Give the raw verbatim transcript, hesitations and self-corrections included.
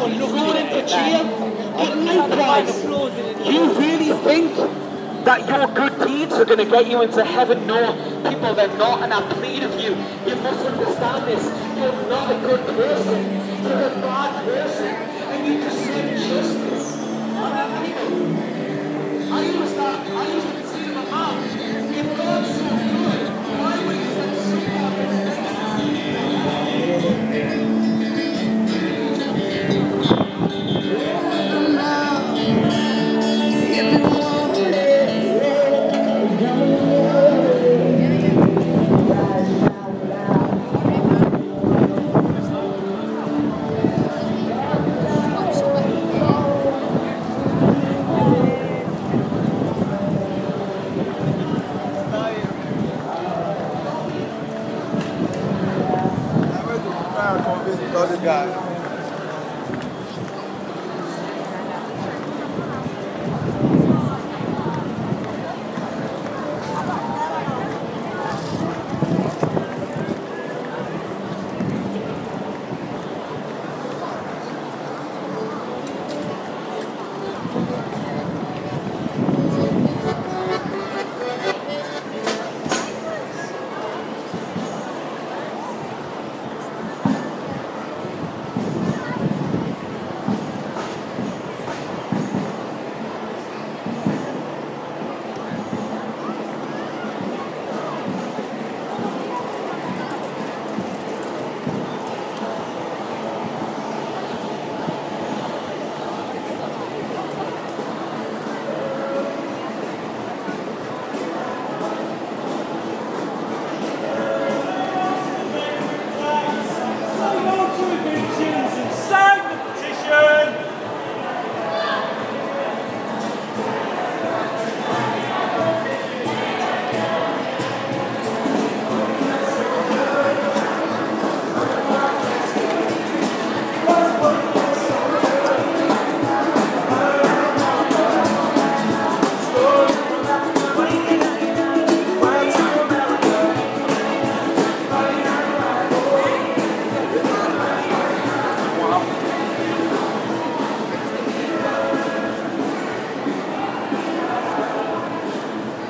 thrown into jail. But likewise, you really think that your good deeds are going to get you into heaven? No, people, they're not, and I plead of you, you must understand this. You're not a good person. You're a bad person, and you deserve justice. I use that, I use the conceit of a man. If God's so good, why would he send someone? Other guy.